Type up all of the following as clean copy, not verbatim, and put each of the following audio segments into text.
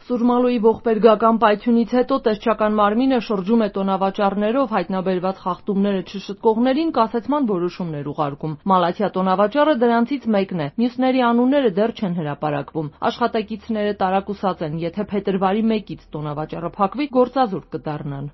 Սուրմալուի ողբերգական պայթյունից հետո տեսչական մարմինը շրջում է տոնավաճառներով հայտնաբերված խախտումները չշտկողներին կասեցման որոշումներ ուղարկում։ Մալաթիա տոնավաճառը դրանցից մեկն է, մյուսների անունները դեռ չեն հրապարակվում։ Աշխատակիցները տարակուսած են, եթե փետրվարի 1-ից տոնավաճառը փակվի, գործազուրկ կդառնան։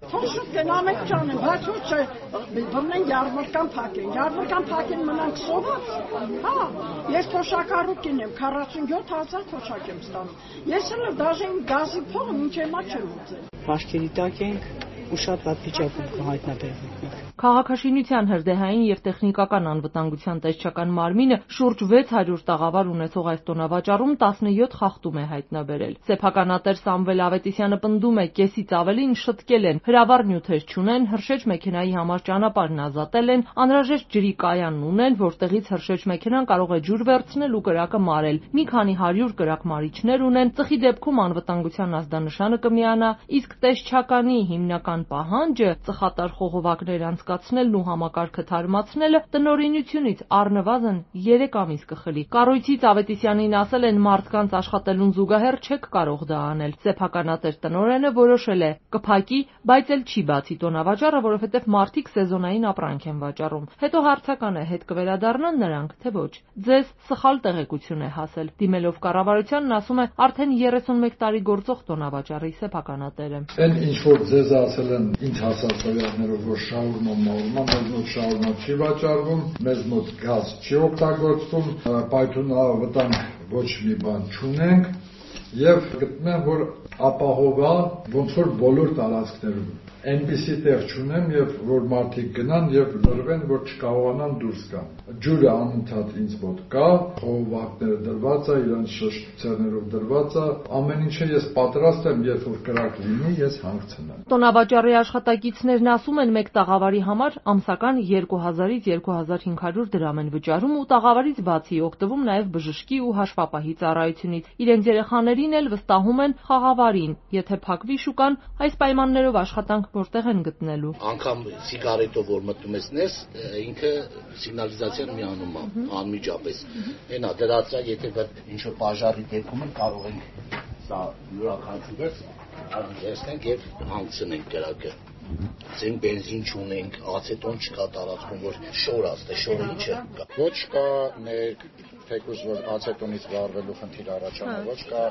Ես թոշակառուկին եմ, 47,000 թոշակ եմ ստանում։ Ես էլ դաժե գազի փողը մինչև հիմա չեմ ուզել։ Վարկերի տակ ենք ու շատ վատ վիճակում կհայտնաբերվենք։ Քաղաքաշինության հրդեհային և տեխնիկական անվտանգության տեսչական մարմինը շուրջ 600 տաղավար ունեցող այս տոնավաճառում 17 խախտում է հայտնաբերել։ Սեփականատեր Սամվել Ավետիսյանը պնդում է, կեսից ավելին շտկել են, հրավառ նյութեր չունեն, հրշեջ մեքենայի համար ճանապարհն ազատել են, անհրաժեշտ ջրի կայանն ունեն, որտեղից հրշեջ մեքենան կարող է ջուր վերցնել ու կրակը մարել, մի քանի 100 կրակմարիչներ ունեն, ծխի դեպքում անվտանգության ազդանշանը կմիանա, իսկ տեսչականի հիմնական պահանջը ծխատար խողովակներ անցկացնելն ու համակարգը թարմացնելը տնօրինությունից առնվազն 3 ամիս կխլի։ Կառույցից Ավետիսյանին ասել են մարդկանց աշխատելուն զուգահեռ չեք կարող դա անել։ Սեփականատեր տնօրենը որոշել է կփակի, բայց էլ չի բացի տոնավաճառը, որովհետև մարդիկ սեզոնային ապրանք են վաճառում։ Հետո հարցական է, հետ կվերադառնան նրանք, թե ոչ։ Ձեզ սխալ տեղեկություն է հասել։ Դիմելով կառավարությանն ասում է արդեն 31 տարի գործող տոնավաճառի սեփականատերը։ Այն ինչ որ ձեզ ասել են ինչ հասարակություններով որ շաուրմա, մեզ մոտ շաուրմա չի վաճառվում, մեզ մոտ գազ չի օգտագործվում, պայթյունավտանգ ոչ մի բան չունենք եւ գտնում եմ որ ապահովա ոնց որ բոլոր տարածքներում այնպիսի տեղ չունեմ եւ որ մարդիկ գնան եւ լրվեն որ չկարողանան դուրս գան։ Ջուրը անընդհատ ինձ մոտ կա, խողովակները դրված է, իրանց շշտություններով դրված է, ամեն ինչը ես պատրաստ եմ, երբ որ կրակ լինի, ես հանգցնեմ։ Տոնավաճառի աշխատակիցներն ասում են, մեկ տաղավարի համար ամսական 2000-ից 2500 դրամ են վճարում ու տաղավարից բացի օգտվում նաեւ բժշկի ու հաշվապահի ծառայությունից։ Իրենց երեխաներին էլ վստահում են խաղավարին, եթե փակվի շուկան, այս պայմաններով աշխատանք որտեղ են գտնելու։ Անկամ սիգարետով որ մտնում ես ներս, ինքը սիգնալիզացիան միանում է անմիջապես։ Այնա դրած է, եթե ինչ որ բաժարի դեպքում կարող ենք սա յուրաքանչյուրս անջեցնենք եւ հանգցնենք կրակը։ Ձեն բենզին չունենք, ացետոն չկա տարածքում, որ շորած, դե շորը ինչը կա։ Ոչ կա ներ թեկուզ որ ացետոնից վառվելու խնդիր առաջանում, ոչ կա,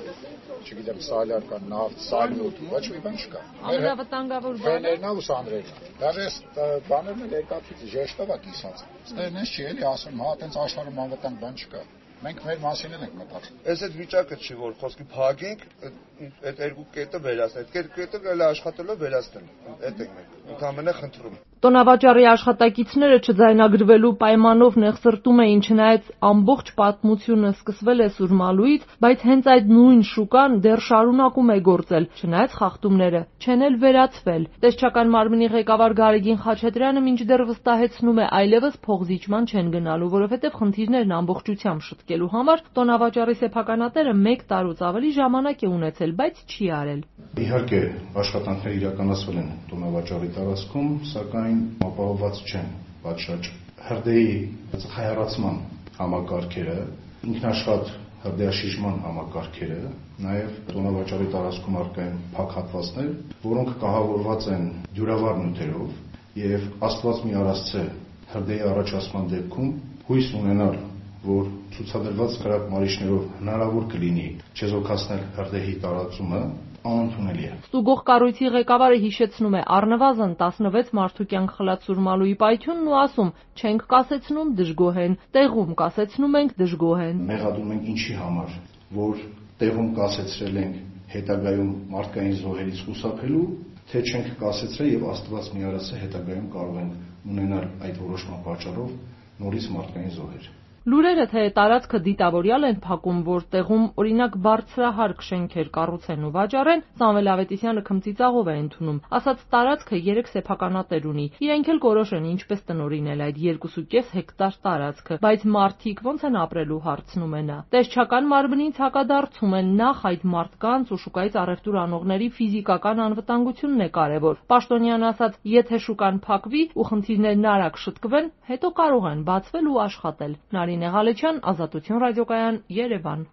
չգիտեմ, սալյար կա, նավթ, սալյուտ, ոչ մի բան չկա։ Ամենավտանգավոր բանը ֆեներն ու սանդրերն։ Դեռ այս բաներն էլ երկաթից ժեշտով է կիսված։ Ստերնես չի էլի ասում, հա, այտենց աշխարհում անվտանգ բան չկա։ Մենք մեր մասին ենք մտածում։ Այս այդ վիճակը չի որ խոսքի փակենք, այդ երկու կետը վերացնել, այդ կետը գալի աշխատելով վերացնել։ Այդ ենք մենք ընդհանրապես խնդրում։ Տոնավաճառի աշխատակիցները չձայնագրվելու պայմանով նեղսրտում էին, չնայած ամբողջ պատմությունը սկսվել է Սուրմալուից, բայց հենց այդ նույն շուկան դեռ շարունակում է գործել, չնայած խախտումները չեն էլ վերացվել։ Տեսչական մարմնի ղեկավար Գարեգին Խաչատրյանը մինչդեռ վստահեցնում է այլևս փողզիջման չեն գնալու, որովհետև խնդիրներն ամբողջությամբ շտկելու համար տոնավաճառի սեփականատերը 1 տարուց ավելի ժամանակ է ունեցել, բայց չի արել։ Իհարկե, աշխատանքները իրականացվել են տոնավաճառի տարածքում, սակայն ապահովված չեն պատշաճ հրդեհի ծխահեռացման համակարգերը, ինքնաշխատ հրդեհաշիժման համակարգերը, նաև տոնավաճառի տարածքում առկա են փակ հատվածներ, որոնք կահավորված են դյուրավառ նյութերով եւ Աստված մի արասցե հրդեհի առաջացման դեպքում հույս ունենալ, որ ցուցադրված կրակմարիչներով հնարավոր կլինի չեզոքացնել հրդեհի տարածումը, անընդունելի է։ Ստուգող կառույցի ղեկավարը հիշեցնում է առնվազն 16 մարդու կյանք խլած Սուրմալուի պայթյունն ու ասում, չենք կասեցնում դժգոհ են, տեղում կասեցնում ենք դժգոհ են։ Մեղադրում ենք ինչի համար, որ տեղում կասեցրել ենք հետագայում մարդկային զոհերից խուսափելու, թե չենք կասեցրել եւ Աստված մի արասը հետագայում կարող ենք ունենալ այդ որոշման պատճառով նորից մարդկային զոհեր։ Լուրերը թե տարածքը դիտավորյալ են փակում, որ տեղում օրինակ բարձրահարկ շենքեր կառուցեն ու վաճառեն, Սամվել Ավետիսյանը քմծիծաղով է ընդունում, ասաց տարածքը 3 սեփականատեր ունի, իրենք էլ կորոշեն ինչպես տնօրինել այդ 2.5 հեկտար տարածքը, բայց մարդիկ ոնց են ապրելու հարցնում է նա։ Տեսչական մարմնից հակադարձում են նախ այդ մարդկանց ու շուկայից առևտուր անողների ֆիզիկական անվտանգությունն է կարևոր։ Պաշտոնյան ասաց, եթե շուկան փակվի ու խնդիրներն արագ շտկվեն, հետո կարող են բացվել ու աշխատել։ Նարինե Ղալեչյան, Ազատություն ռադիոկայան, Երևան։